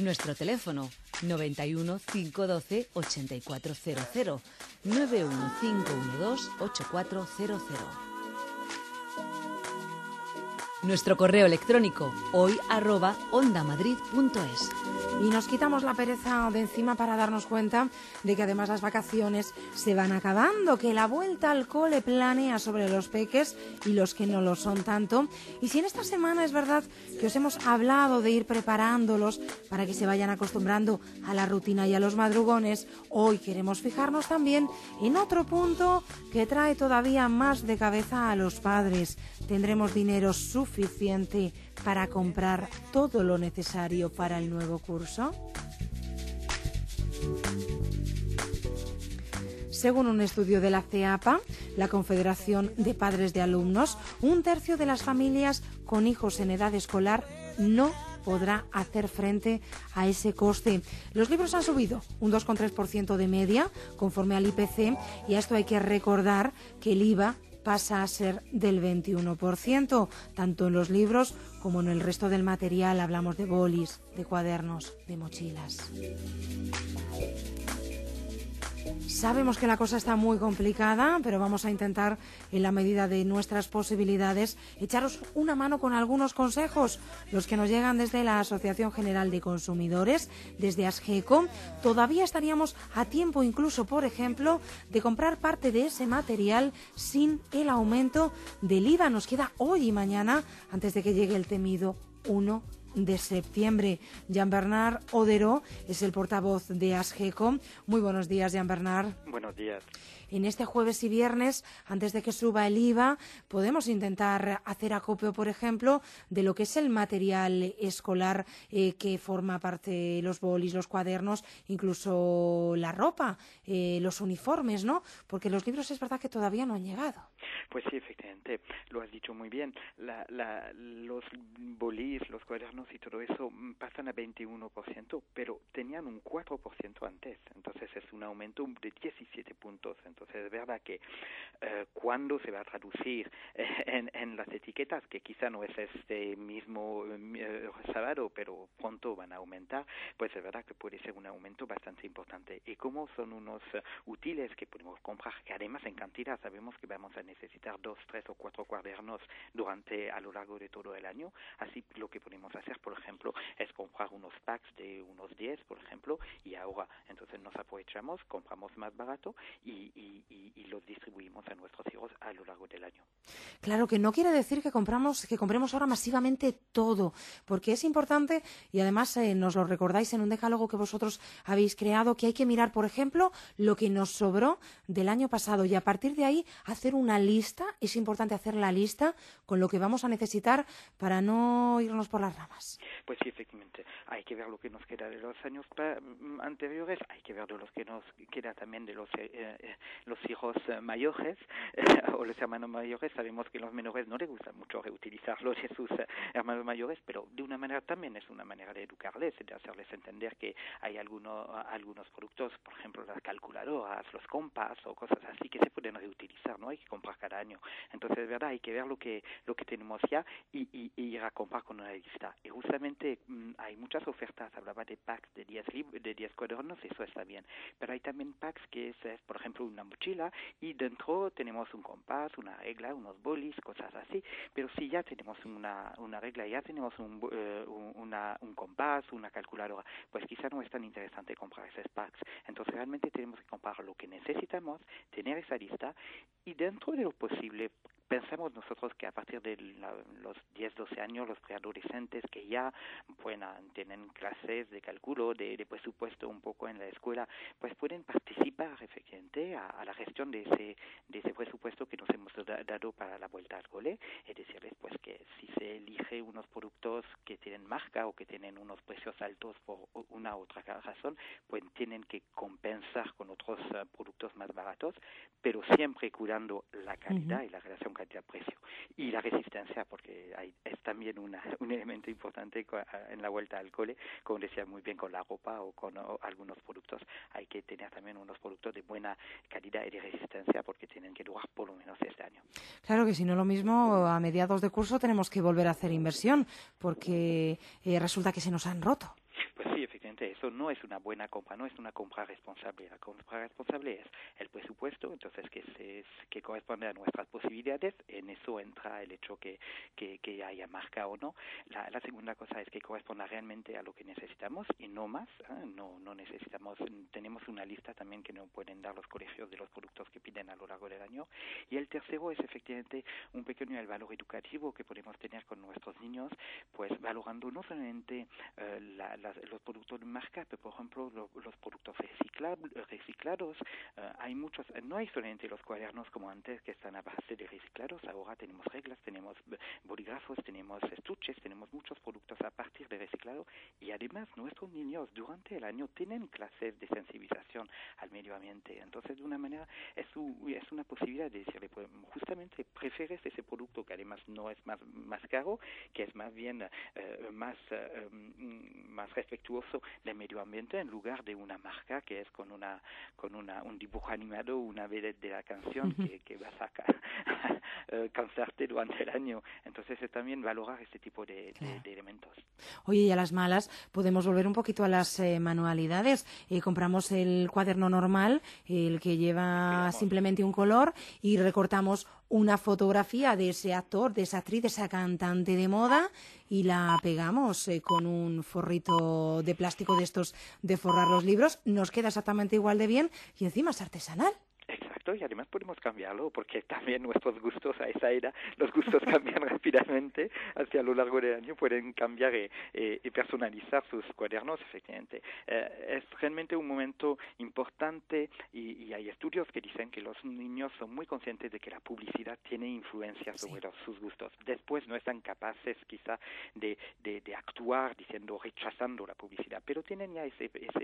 Nuestro teléfono 91 512 8400 91 512 8400. Nuestro correo electrónico hoy@ondamadrid.es. Y nos quitamos la pereza de encima para darnos cuenta de que además las vacaciones se van acabando, que la vuelta al cole planea sobre los peques y los que no lo son tanto. Y si en esta semana es verdad que os hemos hablado de ir preparándolos para que se vayan acostumbrando a la rutina y a los madrugones, hoy queremos fijarnos también en otro punto que trae todavía más de cabeza a los padres. ¿Tendremos dinero suficiente para comprar todo lo necesario para el nuevo curso? Según un estudio de la CEAPA, la Confederación de Padres de Alumnos, 1/3 de las familias con hijos en edad escolar no podrá hacer frente a ese coste. Los libros han subido un 2,3% de media, conforme al IPC, y a esto hay que recordar que el IVA pasa a ser del 21%, tanto en los libros como en el resto del material. Hablamos de bolis, de cuadernos, de mochilas. Sabemos que la cosa está muy complicada, pero vamos a intentar, en la medida de nuestras posibilidades, echaros una mano con algunos consejos, los que nos llegan desde la Asociación General de Consumidores, desde ASGECO. Todavía estaríamos a tiempo, incluso, por ejemplo, de comprar parte de ese material sin el aumento del IVA. Nos queda hoy y mañana, antes de que llegue el temido 1 de septiembre. Jean-Bernard Odero es el portavoz de ASGECO. Muy buenos días, Jean-Bernard. Buenos días. En este jueves y viernes, antes de que suba el IVA, podemos intentar hacer acopio, por ejemplo, de lo que es el material escolar que forma parte, los bolis, los cuadernos, incluso la ropa, los uniformes, ¿no? Porque los libros es verdad que todavía no han llegado. Pues sí, efectivamente, lo has dicho muy bien. Los bolis, los cuadernos y todo eso pasan a 21%, pero tenían un 4% antes. Entonces es un aumento de 17 puntos. Entonces es verdad que cuando se va a traducir en las etiquetas, que quizá no es este mismo sábado, pero pronto van a aumentar, pues es verdad que puede ser un aumento bastante importante. Y como son unos útiles que podemos comprar, que además en cantidad sabemos que vamos a necesitar 2, 3 o 4 cuadernos a lo largo de todo el año, así lo que podemos hacer, por ejemplo, es comprar unos packs de unos 10, por ejemplo, y ahora entonces nos aprovechamos, compramos más barato y los distribuimos a nuestros hijos a lo largo del año. Claro, que no quiere decir que compremos ahora masivamente todo, porque es importante, y además nos lo recordáis en un decálogo que vosotros habéis creado, que hay que mirar, por ejemplo, lo que nos sobró del año pasado y a partir de ahí hacer una lista. Es importante hacer la lista con lo que vamos a necesitar para no irnos por las ramas. Pues sí, efectivamente, hay que ver lo que nos queda de los años anteriores, hay que ver de los que nos queda también de los hijos mayores o los hermanos mayores. Sabemos que a los menores no les gusta mucho reutilizarlo de sus hermanos mayores, pero de una manera también es una manera de educarles, de hacerles entender que hay algunos productos, por ejemplo las calculadoras, los compás o cosas así que se pueden reutilizar, no hay que comprar cada año. Entonces es verdad, hay que ver lo que tenemos ya y ir a comprar con una lista. Y justamente hay muchas ofertas, hablaba de packs de 10 cuadernos, eso está bien, pero hay también packs que es por ejemplo una mochila y dentro tenemos un compás, una regla, unos bolis, cosas así, pero si ya tenemos una regla, ya tenemos un compás, una calculadora, pues quizá no es tan interesante comprar esos packs. Entonces realmente tenemos que comprar lo que necesitamos, tener esa lista y dentro de lo posible pensamos nosotros que a partir de los 10, 12 años, los preadolescentes que ya tienen clases de cálculo, de presupuesto un poco en la escuela, pues pueden participar efectivamente a la gestión de ese presupuesto que nos hemos dado para la vuelta al cole, es decirles pues que si se elige unos productos que tienen marca o que tienen unos precios altos por una u otra razón, pues tienen que compensar con otros productos más baratos, pero siempre cuidando la calidad y la relación calidad-precio y la resistencia, porque es también un elemento importante en la vuelta al cole, como decía muy bien con la ropa o con algunos productos. Hay que tener también unos productos de buena calidad y de resistencia porque tienen que durar por lo menos este año. Claro que si no, lo mismo a mediados de curso tenemos que volver a hacer inversión porque resulta que se nos han roto. Pues sí, efectivamente, eso no es una buena compra, no es una compra responsable. La compra responsable es el presupuesto, entonces que corresponde a nuestras posibilidades. En eso entra el hecho que haya marca o no. La segunda cosa es que corresponda realmente a lo que necesitamos y no más. No necesitamos, tenemos una lista también que nos pueden dar los colegios de los productos que piden a lo largo del año. Y el tercero es efectivamente un pequeño el valor educativo que podemos tener con nuestros niños, pues valorando no solamente los productos de marca, pero por ejemplo los productos reciclados. Hay muchos, no hay solamente los cuadernos como antes que están a base de reciclados, ahora tenemos reglas, tenemos bolígrafos, tenemos estuches, tenemos muchos productos a partir de reciclado y además nuestros niños durante el año tienen clases de sensibilización al medio ambiente. Entonces de una manera es una posibilidad de decirle, pues, justamente prefieres ese producto que además no es más caro, que es más bien más respetuoso del medio ambiente en lugar de una marca que es con un dibujo animado, una vedette de la canción que vas a cansarte durante el año. Entonces es también valorar este tipo de elementos. Oye, y a las malas podemos volver un poquito a las manualidades. Compramos el cuaderno normal, el que lleva simplemente un color, y recortamos una fotografía de ese actor, de esa actriz, de esa cantante de moda y la pegamos con un forrito de plástico de estos de forrar los libros. Nos queda exactamente igual de bien y encima es artesanal. Exacto, y además podemos cambiarlo porque también nuestros gustos a esa edad, los gustos cambian rápidamente, hacia lo largo del año pueden cambiar y personalizar sus cuadernos, efectivamente. Es realmente un momento importante y hay estudios que dicen que los niños son muy conscientes de que la publicidad tiene influencia sobre sus gustos. Después no están capaces quizá de actuar rechazando la publicidad, pero tienen ya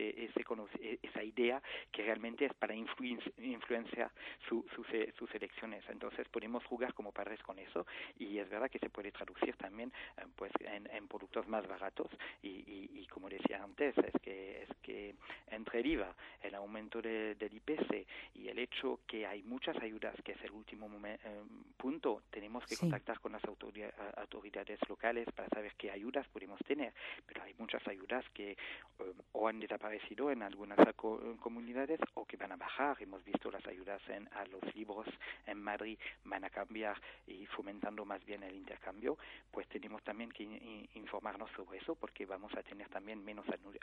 esa idea que realmente es para influenciar sus elecciones. Entonces podemos jugar como padres con eso y es verdad que se puede traducir también pues en productos más baratos y como decía antes, es que entre el IVA, el aumento del IPC y el hecho que hay muchas ayudas, que es el último punto, tenemos que contactar con las autoridades locales para saber qué ayudas podemos tener, pero hay muchas ayudas que o han desaparecido en algunas comunidades o que van a bajar. Hemos visto las ayudas a los libros en Madrid van a cambiar y fomentando más bien el intercambio, pues tenemos también que informarnos sobre eso porque vamos a tener también menos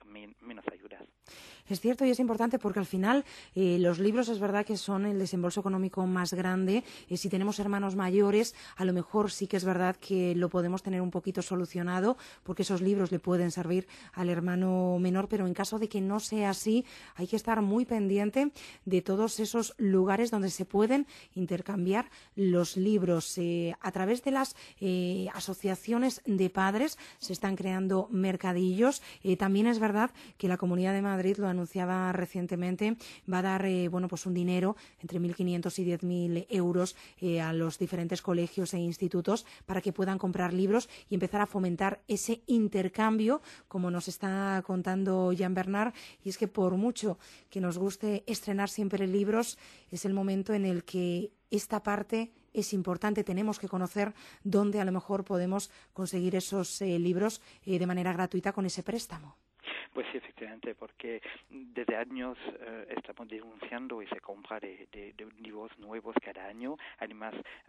ayudas. Es cierto y es importante porque al final los libros es verdad que son el desembolso económico más grande. Si tenemos hermanos mayores, a lo mejor sí que es verdad que lo podemos tener un poquito solucionado porque esos libros le pueden servir al hermano menor, pero en caso de que no sea así, hay que estar muy pendiente de todos esos lugares donde se pueden intercambiar los libros. A través de las asociaciones de padres se están creando mercadillos. También es verdad que la Comunidad de Madrid, lo anunciaba recientemente, va a dar pues un dinero entre 1.500 y 10.000 euros a los diferentes colegios e institutos para que puedan comprar libros y empezar a fomentar ese intercambio, como nos está contando Jean Bernard. Y es que por mucho que nos guste estrenar siempre libros, es el momento en el que esta parte es importante. Tenemos que conocer dónde a lo mejor podemos conseguir esos libros de manera gratuita con ese préstamo. Pues sí, efectivamente, porque desde años estamos denunciando esa compra de libros nuevos cada año. Además,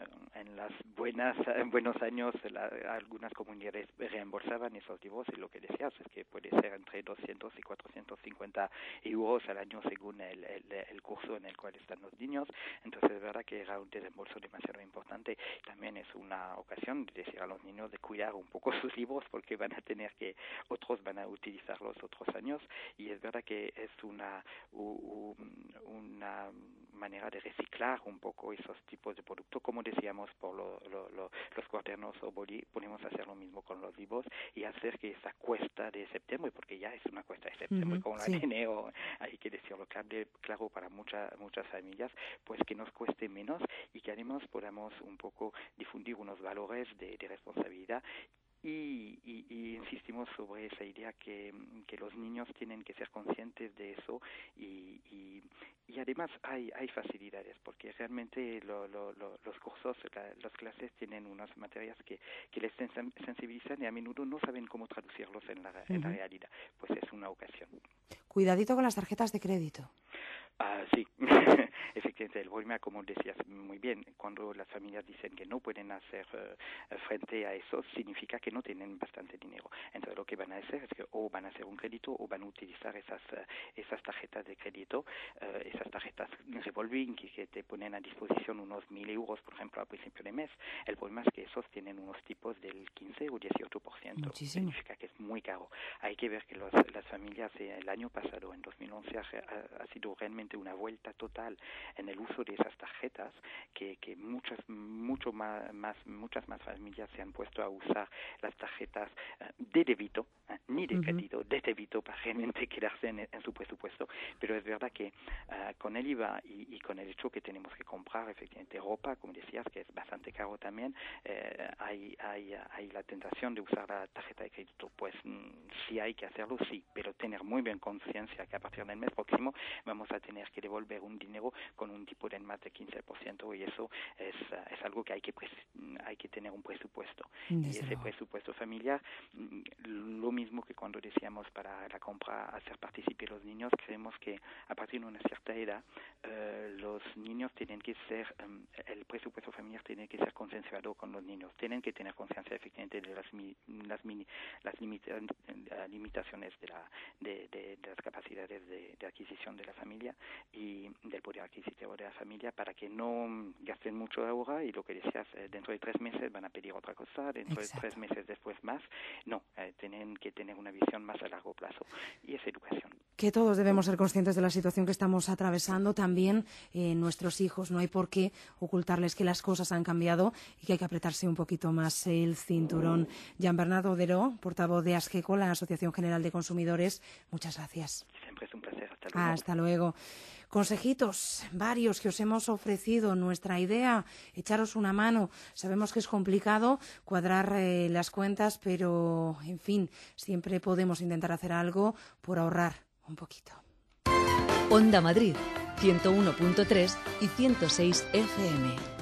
en los buenos años, algunas comunidades reembolsaban esos libros y lo que decías es que puede ser entre 200 y 450 euros al año según el curso en el cual están los niños. Entonces, es verdad que era un desembolso demasiado importante. También es una ocasión de decir a los niños de cuidar un poco sus libros porque otros van a utilizarlos otros años y es verdad que es una manera de reciclar un poco esos tipos de productos, como decíamos por los cuadernos o boli, podemos hacer lo mismo con los libros y hacer que esa cuesta de septiembre, porque ya es una cuesta de septiembre con la enero, hay que decirlo claro para muchas familias, pues que nos cueste menos y que además podamos un poco difundir unos valores de responsabilidad y insistimos sobre esa idea que los niños tienen que ser conscientes de eso y además hay facilidades porque realmente los cursos, las clases tienen unas materias que les sensibilizan y a menudo no saben cómo traducirlos en la realidad. Pues es una ocasión. Cuidadito con las tarjetas de crédito. Sí, efectivamente, el problema, como decías muy bien, cuando las familias dicen que no pueden hacer frente a eso, significa que no tienen bastante dinero. Entonces, lo que van a hacer es que o van a hacer un crédito o van a utilizar esas tarjetas de crédito, esas tarjetas revolving que te ponen a disposición unos 1.000 euros, por ejemplo, al principio de mes. El problema es que esos tienen unos tipos del 15 o 18%. Muchísimo. Significa que es muy caro. Hay que ver que las familias el año pasado, en 2011, ha sido realmente una vuelta total en el uso de esas tarjetas que muchas más familias se han puesto a usar las tarjetas de débito, ni de crédito, de débito para realmente quedarse en su presupuesto. Pero es verdad que con el IVA y con el hecho que tenemos que comprar efectivamente ropa, como decías, que es bastante caro también, hay la tentación de usar la tarjeta de crédito. Pues sí hay que hacerlo, sí, pero tener muy bien conciencia que a partir del mes próximo vamos a tener que devolver un dinero con un tipo de más de 15% y eso es algo que hay que tener un presupuesto. Y ese presupuesto familiar, lo mismo que cuando decíamos para la compra, hacer partícipe los niños, creemos que a partir de una cierta edad los niños tienen que ser, el presupuesto familiar tiene que ser consensuado con los niños, tienen que tener conciencia efectivamente de las limitaciones de las capacidades de adquisición de la familia y del poder adquisitivo de la familia para que no gasten mucho ahora y lo que decías, dentro de 3 meses van a pedir otra cosa, dentro de 3 meses después más. No, tienen que tener una visión más a largo plazo y es educación. Que todos debemos ser conscientes de la situación que estamos atravesando, también nuestros hijos. No hay por qué ocultarles que las cosas han cambiado y que hay que apretarse un poquito más el cinturón. Jean-Bernard Auderó, portavoz de ASGECO, la Asociación General de Consumidores, muchas gracias. Siempre es un placer. Hasta luego. Hasta luego. Consejitos, varios que os hemos ofrecido. Nuestra idea, echaros una mano. Sabemos que es complicado cuadrar las cuentas, pero, en fin, siempre podemos intentar hacer algo por ahorrar un poquito. Onda Madrid, 101.3 y 106 FM.